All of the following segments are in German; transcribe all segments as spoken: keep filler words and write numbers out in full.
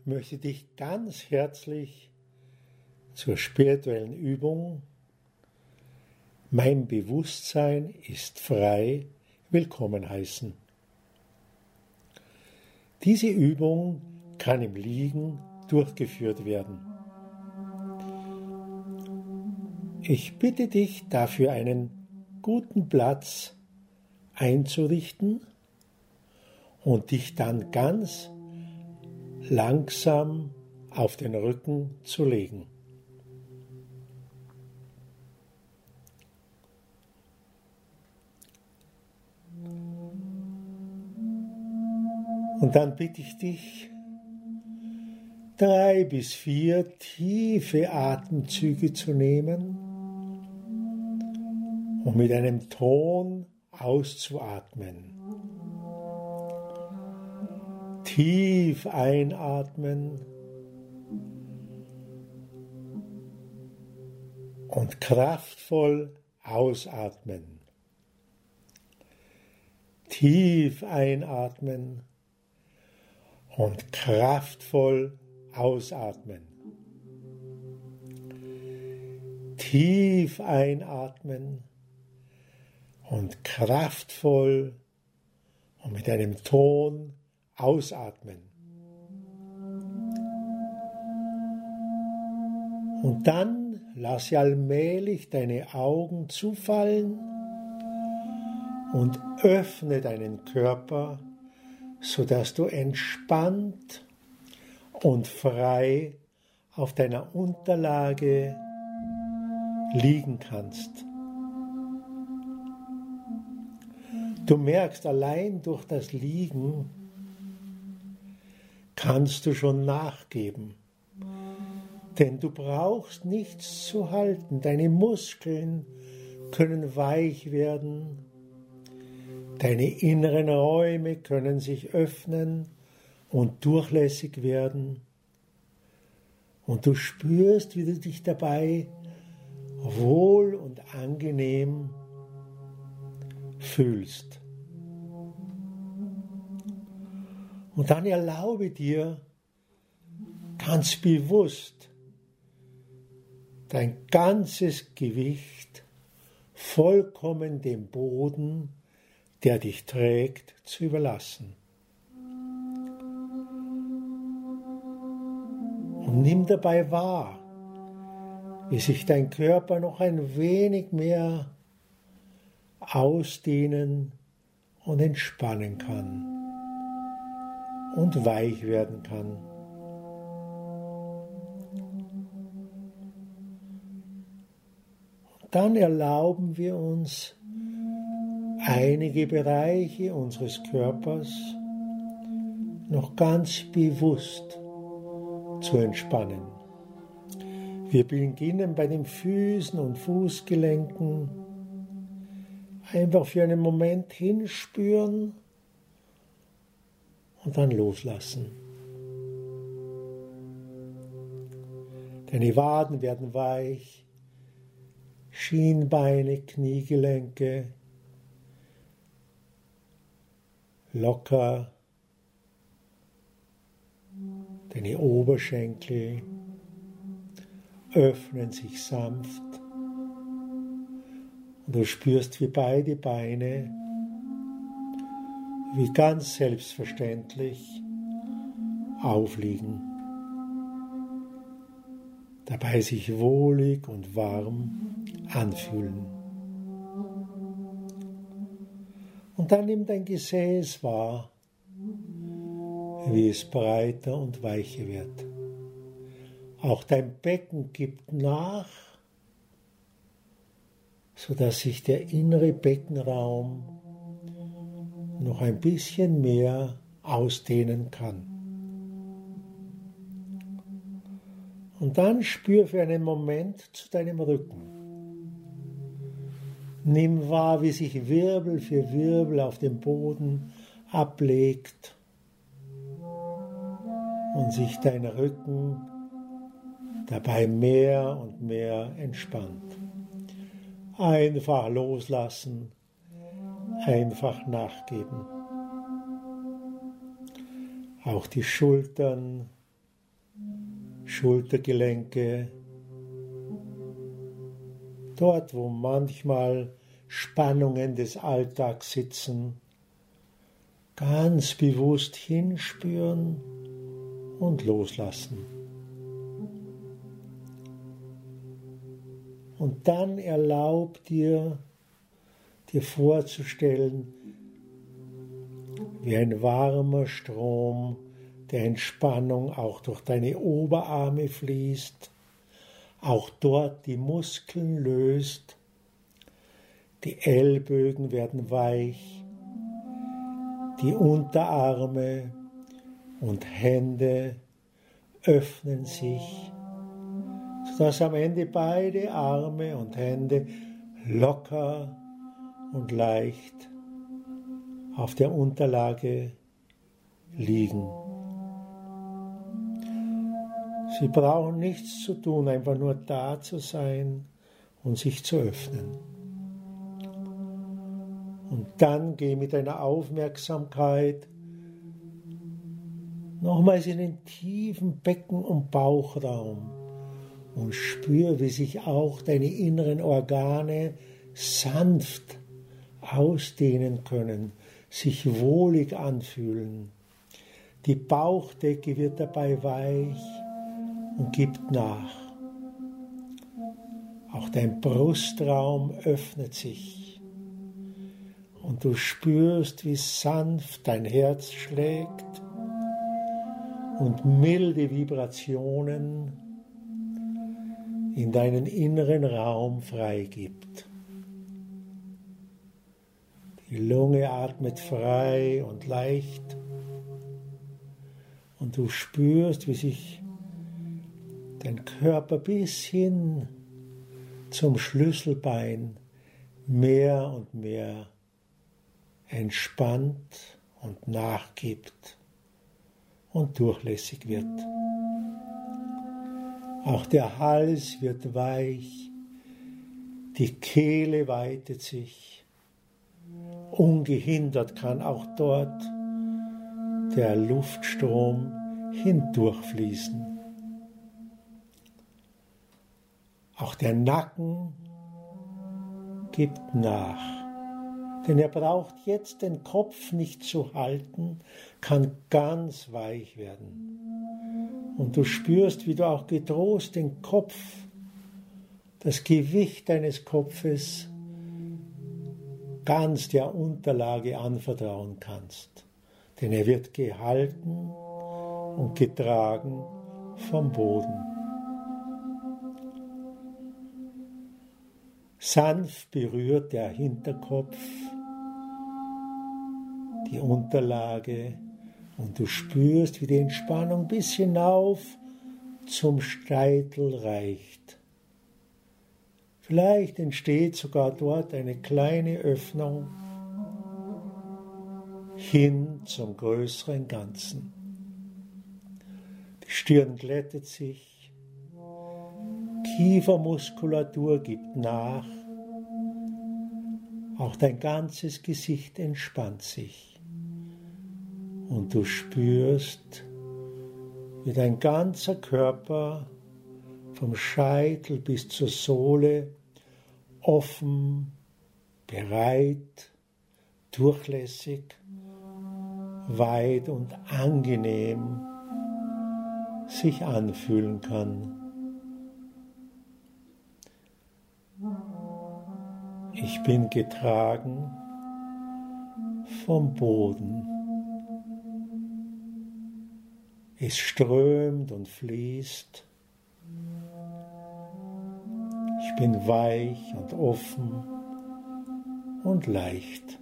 möchte dich ganz herzlich zur spirituellen Übung Mein Bewusstsein ist frei willkommen heißen. Diese Übung kann im Liegen durchgeführt werden. Ich bitte dich dafür, einen guten Platz einzurichten und dich dann ganz langsam auf den Rücken zu legen. Und dann bitte ich dich, drei bis vier tiefe Atemzüge zu nehmen und mit einem Ton auszuatmen. Tief einatmen und kraftvoll ausatmen. Tief einatmen und kraftvoll ausatmen. Tief einatmen und kraftvoll und mit einem Ton ausatmen. Und dann lasse allmählich deine Augen zufallen und öffne deinen Körper, sodass du entspannt und frei auf deiner Unterlage liegen kannst. Du merkst, allein durch das Liegen kannst du schon nachgeben, denn du brauchst nichts zu halten. Deine Muskeln können weich werden, deine inneren Räume können sich öffnen und durchlässig werden und du spürst, wie du dich dabei wohl und angenehm fühlst. Und dann erlaube dir ganz bewusst dein ganzes Gewicht vollkommen dem Boden, der dich trägt, zu überlassen. Und nimm dabei wahr, wie sich dein Körper noch ein wenig mehr ausdehnen und entspannen kann und weich werden kann. Und dann erlauben wir uns, einige Bereiche unseres Körpers noch ganz bewusst zu entspannen. Wir beginnen bei den Füßen und Fußgelenken. Einfach für einen Moment hinspüren und dann loslassen. Deine Waden werden weich, Schienbeine, Kniegelenke locker, deine Oberschenkel öffnen sich sanft. Und du spürst, wie beide Beine, wie ganz selbstverständlich aufliegen. Dabei sich wohlig und warm anfühlen. Und dann nimm dein Gesäß wahr, wie es breiter und weicher wird. Auch dein Becken gibt nach, sodass sich der innere Beckenraum noch ein bisschen mehr ausdehnen kann. Und dann spür für einen Moment zu deinem Rücken. Nimm wahr, wie sich Wirbel für Wirbel auf dem Boden ablegt und sich dein Rücken dabei mehr und mehr entspannt. Einfach loslassen, einfach nachgeben. Auch die Schultern Schultergelenke, dort wo manchmal Spannungen des Alltags sitzen, ganz bewusst hinspüren und loslassen. Und dann erlaub dir, dir vorzustellen, wie ein warmer Strom der Entspannung auch durch deine Oberarme fließt, auch dort die Muskeln löst, die Ellbogen werden weich, die Unterarme und Hände öffnen sich, sodass am Ende beide Arme und Hände locker und leicht auf der Unterlage liegen. Sie brauchen nichts zu tun, einfach nur da zu sein und sich zu öffnen. Und dann geh mit deiner Aufmerksamkeit nochmals in den tiefen Becken- und Bauchraum und spür, wie sich auch deine inneren Organe sanft ausdehnen können, sich wohlig anfühlen. Die Bauchdecke wird dabei weich und gibt nach. Auch dein Brustraum öffnet sich und du spürst, wie sanft dein Herz schlägt und milde Vibrationen in deinen inneren Raum freigibt. Die Lunge atmet frei und leicht und du spürst, wie sich dein Körper bis hin zum Schlüsselbein mehr und mehr entspannt und nachgibt und durchlässig wird. Auch der Hals wird weich, die Kehle weitet sich. Ungehindert kann auch dort der Luftstrom hindurchfließen. Auch der Nacken gibt nach, denn er braucht jetzt den Kopf nicht zu halten, kann ganz weich werden. Und du spürst, wie du auch getrost den Kopf, das Gewicht deines Kopfes ganz der Unterlage anvertrauen kannst. Denn er wird gehalten und getragen vom Boden. Sanft berührt der Hinterkopf die Unterlage und du spürst, wie die Entspannung bis hinauf zum Scheitel reicht. Vielleicht entsteht sogar dort eine kleine Öffnung hin zum größeren Ganzen. Die Stirn glättet sich, Kiefermuskulatur gibt nach, auch dein ganzes Gesicht entspannt sich und du spürst, wie dein ganzer Körper vom Scheitel bis zur Sohle offen, bereit, durchlässig, weit und angenehm sich anfühlen kann. Ich bin getragen vom Boden. Es strömt und fließt. Ich bin weich und offen und leicht.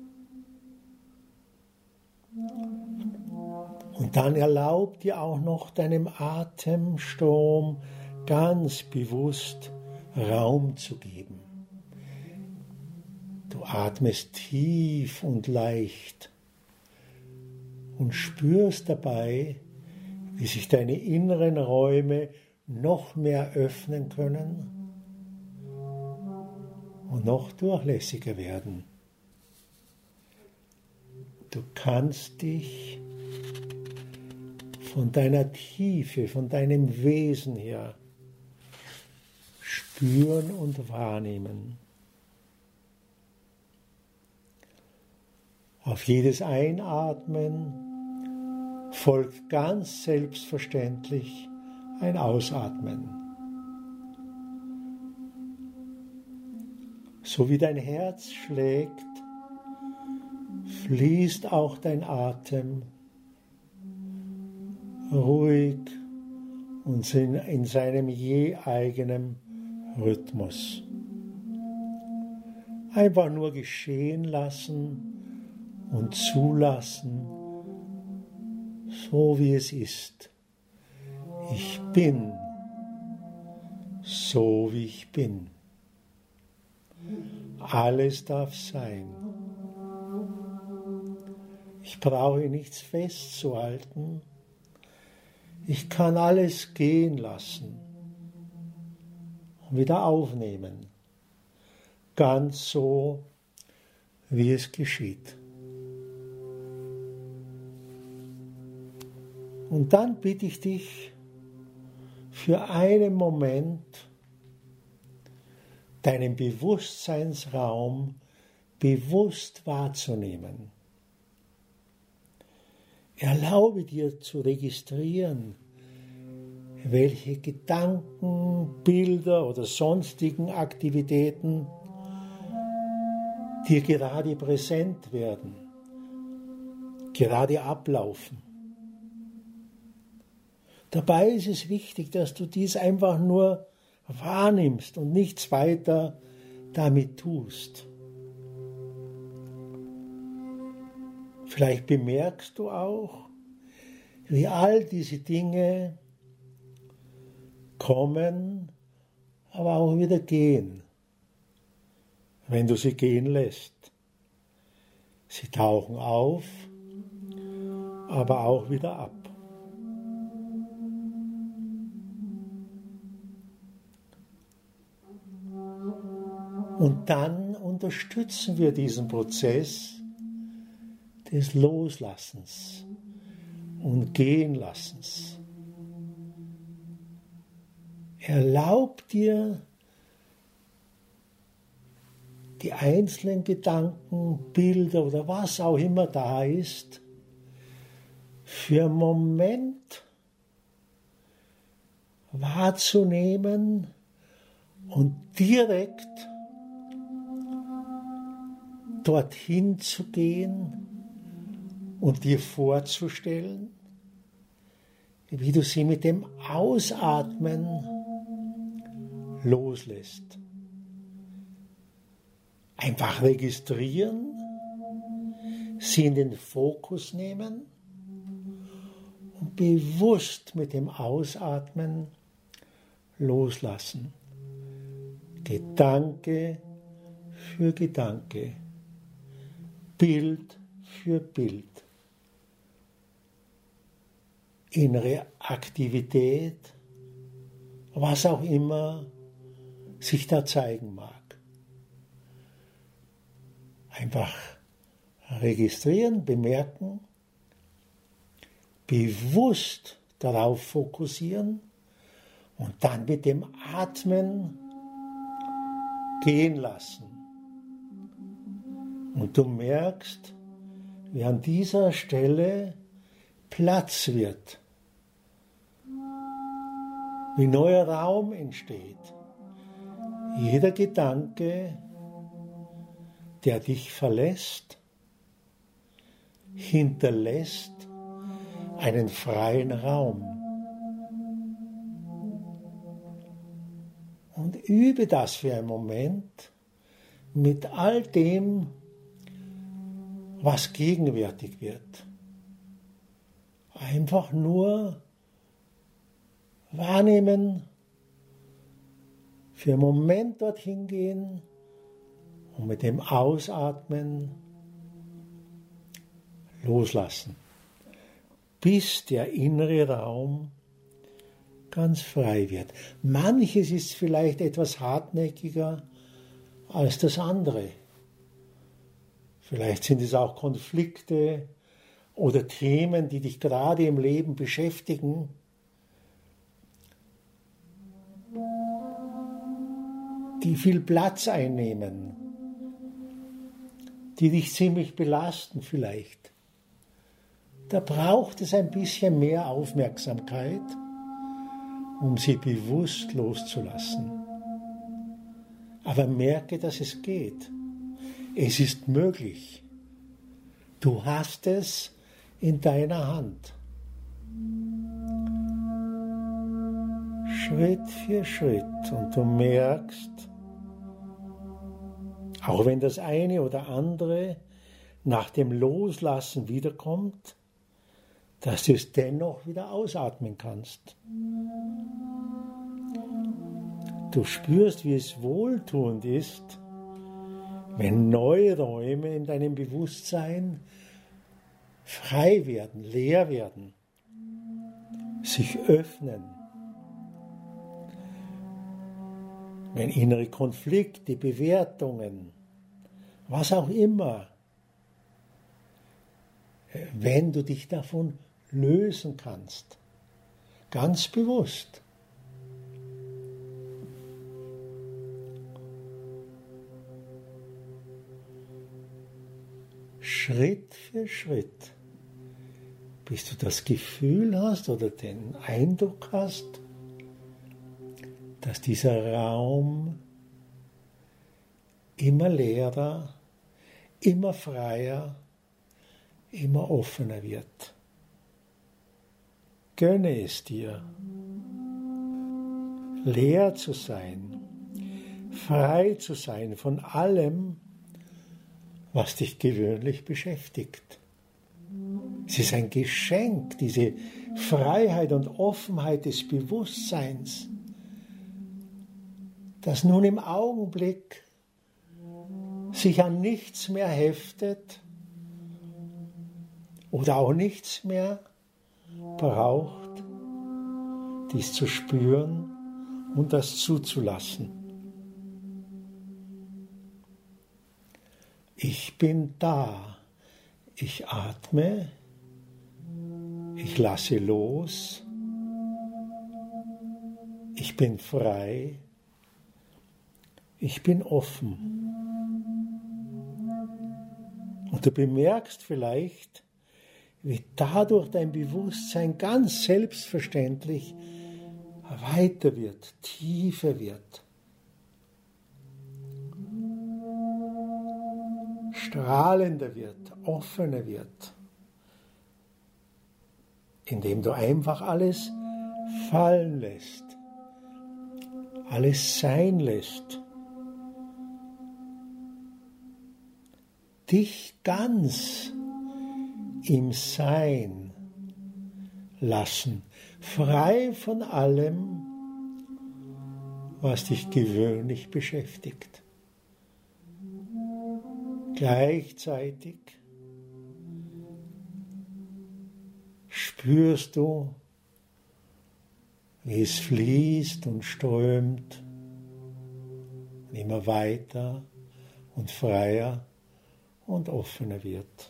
Und dann erlaub dir auch noch deinem Atemstrom ganz bewusst Raum zu geben. Du atmest tief und leicht und spürst dabei, wie sich deine inneren Räume noch mehr öffnen können und noch durchlässiger werden. Du kannst dich von deiner Tiefe, von deinem Wesen her spüren und wahrnehmen. Auf jedes Einatmen folgt ganz selbstverständlich ein Ausatmen. So wie dein Herz schlägt, fließt auch dein Atem ruhig und in seinem je eigenen Rhythmus. Einfach nur geschehen lassen und zulassen, so wie es ist. Ich bin, so wie ich bin. Alles darf sein. Ich brauche nichts festzuhalten. Ich kann alles gehen lassen und wieder aufnehmen. Ganz so, wie es geschieht. Und dann bitte ich dich, für einen Moment deinen Bewusstseinsraum bewusst wahrzunehmen. Erlaube dir zu registrieren, welche Gedanken, Bilder oder sonstigen Aktivitäten dir gerade präsent werden, gerade ablaufen. Dabei ist es wichtig, dass du dies einfach nur wahrnimmst und nichts weiter damit tust. Vielleicht bemerkst du auch, wie all diese Dinge kommen, aber auch wieder gehen, wenn du sie gehen lässt. Sie tauchen auf, aber auch wieder ab. Und dann unterstützen wir diesen Prozess des Loslassens und Gehenlassens. Erlaub dir, die einzelnen Gedanken, Bilder oder was auch immer da ist, für einen Moment wahrzunehmen und direkt dorthin zu gehen und dir vorzustellen, wie du sie mit dem Ausatmen loslässt. Einfach registrieren, sie in den Fokus nehmen und bewusst mit dem Ausatmen loslassen. Gedanke für Gedanke. Bild für Bild. Innere Aktivität, was auch immer sich da zeigen mag. Einfach registrieren, bemerken, bewusst darauf fokussieren und dann mit dem Atmen gehen lassen. Und du merkst, wie an dieser Stelle Platz wird, wie neuer Raum entsteht. Jeder Gedanke, der dich verlässt, hinterlässt einen freien Raum. Und übe das für einen Moment mit all dem, was gegenwärtig wird. Einfach nur wahrnehmen, für einen Moment dorthin gehen und mit dem Ausatmen loslassen, bis der innere Raum ganz frei wird. Manches ist vielleicht etwas hartnäckiger als das andere. Vielleicht sind es auch Konflikte, oder Themen, die dich gerade im Leben beschäftigen, die viel Platz einnehmen, die dich ziemlich belasten vielleicht. Da braucht es ein bisschen mehr Aufmerksamkeit, um sie bewusst loszulassen. Aber merke, dass es geht. Es ist möglich. Du hast es in deiner Hand. Schritt für Schritt. Und du merkst, auch wenn das eine oder andere nach dem Loslassen wiederkommt, dass du es dennoch wieder ausatmen kannst. Du spürst, wie es wohltuend ist, wenn neue Räume in deinem Bewusstsein frei werden, leer werden, sich öffnen. Wenn innere Konflikte, Bewertungen, was auch immer, wenn du dich davon lösen kannst, ganz bewusst. Schritt für Schritt, bis du das Gefühl hast oder den Eindruck hast, dass dieser Raum immer leerer, immer freier, immer offener wird. Gönne es dir, leer zu sein, frei zu sein von allem, was dich gewöhnlich beschäftigt. Es ist ein Geschenk, diese Freiheit und Offenheit des Bewusstseins, das nun im Augenblick sich an nichts mehr heftet oder auch nichts mehr braucht, dies zu spüren und das zuzulassen. Ich bin da, ich atme, ich lasse los, ich bin frei, ich bin offen. Und du bemerkst vielleicht, wie dadurch dein Bewusstsein ganz selbstverständlich weiter wird, tiefer wird, strahlender wird, offener wird, indem du einfach alles fallen lässt, alles sein lässt, dich ganz im Sein lassen, frei von allem, was dich gewöhnlich beschäftigt. Gleichzeitig spürst du, wie es fließt und strömt, immer weiter und freier und offener wird.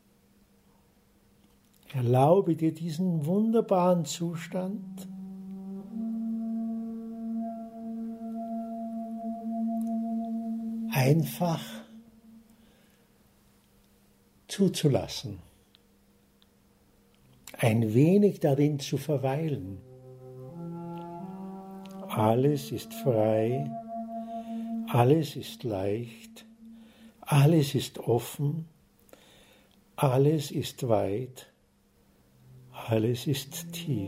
Erlaube dir diesen wunderbaren Zustand, einfach zuzulassen, ein wenig darin zu verweilen. Alles ist frei, alles ist leicht, alles ist offen, alles ist weit, alles ist tief.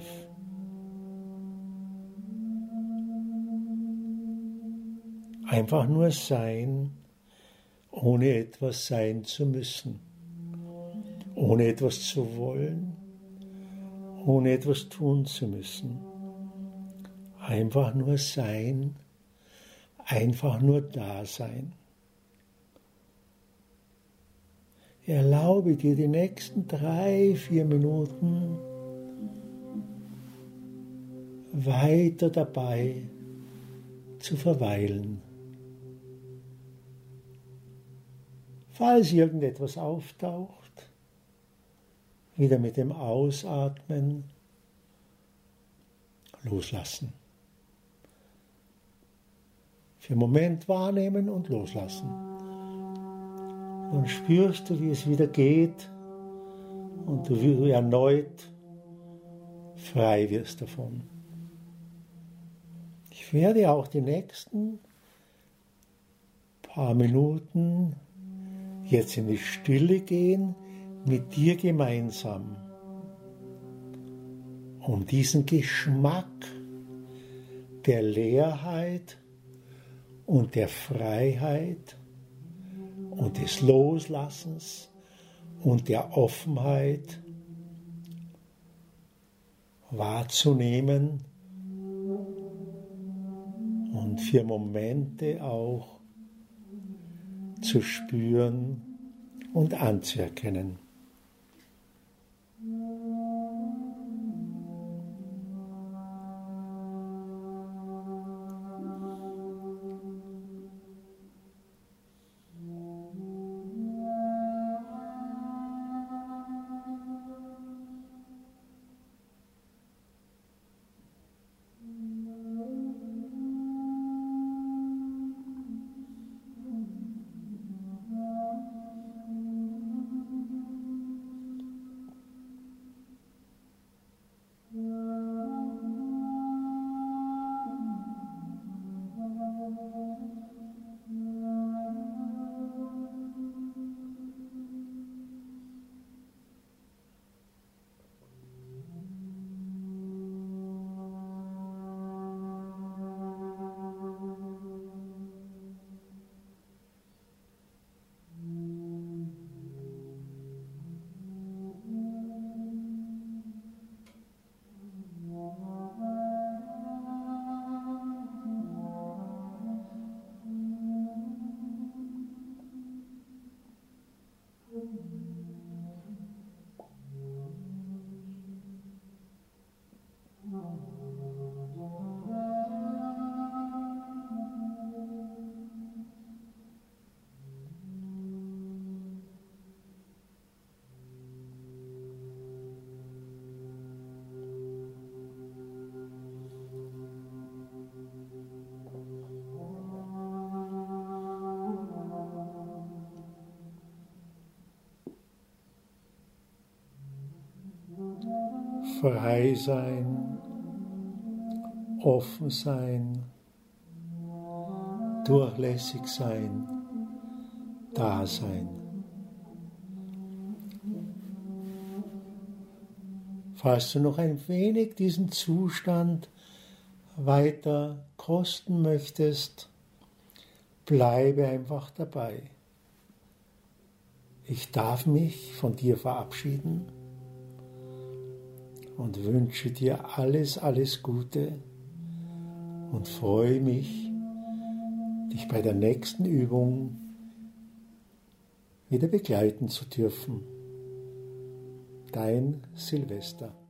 Einfach nur sein, ohne etwas sein zu müssen, ohne etwas zu wollen, ohne etwas tun zu müssen. Einfach nur sein, einfach nur da sein. Erlaube dir die nächsten drei, vier Minuten weiter dabei zu verweilen. Falls irgendetwas auftaucht, wieder mit dem Ausatmen loslassen. Für einen Moment wahrnehmen und loslassen. Dann spürst du, wie es wieder geht und du erneut frei wirst davon. Ich werde auch die nächsten paar Minuten jetzt in die Stille gehen, mit dir gemeinsam, um diesen Geschmack der Leerheit und der Freiheit und des Loslassens und der Offenheit wahrzunehmen und für Momente auch zu spüren und anzuerkennen. Frei sein, offen sein, durchlässig sein, da sein. Falls du noch ein wenig diesen Zustand weiter kosten möchtest, bleibe einfach dabei. Ich darf mich von dir verabschieden und wünsche dir alles, alles Gute und freue mich, dich bei der nächsten Übung wieder begleiten zu dürfen. Dein Silvester.